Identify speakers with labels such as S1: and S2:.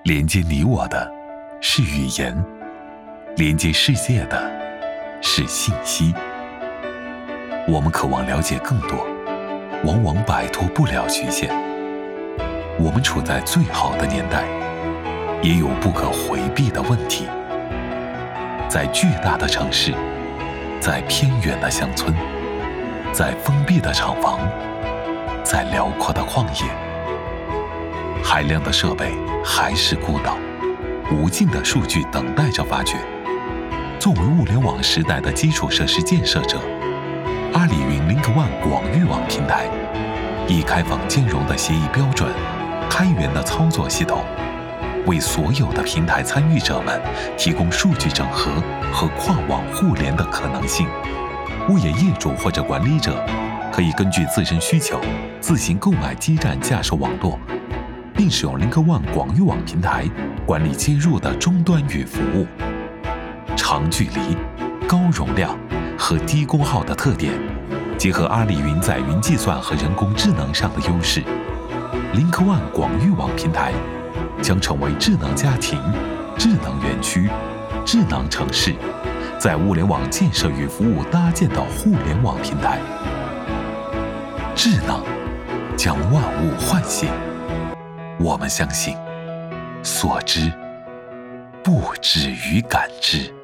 S1: 连接你我的是语言，连接世界的是信息。我们渴望了解更多，往往摆脱不了局限。我们处在最好的年代，也有不可回避的问题。在巨大的城市，在偏远的乡村，在封闭的厂房，在辽阔的旷野，海量的设备还是孤岛，无尽的数据等待着发掘。作为物联网时代的基础设施建设者，阿里云 Link One 广域网平台以开放兼容的协议标准、开源的操作系统，为所有的平台参与者们提供数据整合和跨网互联的可能性。物业业主或者管理者可以根据自身需求自行购买基站架设网络，并使用 Link One 广域网平台管理接入的终端与服务。长距离、高容量和低功耗的特点，结合阿里云在云计算和人工智能上的优势， Link One 广域网平台将成为智能家庭、智能园区、智能城市在物联网建设与服务搭建的互联网平台。智能将万物唤醒，我们相信，所知不止于感知。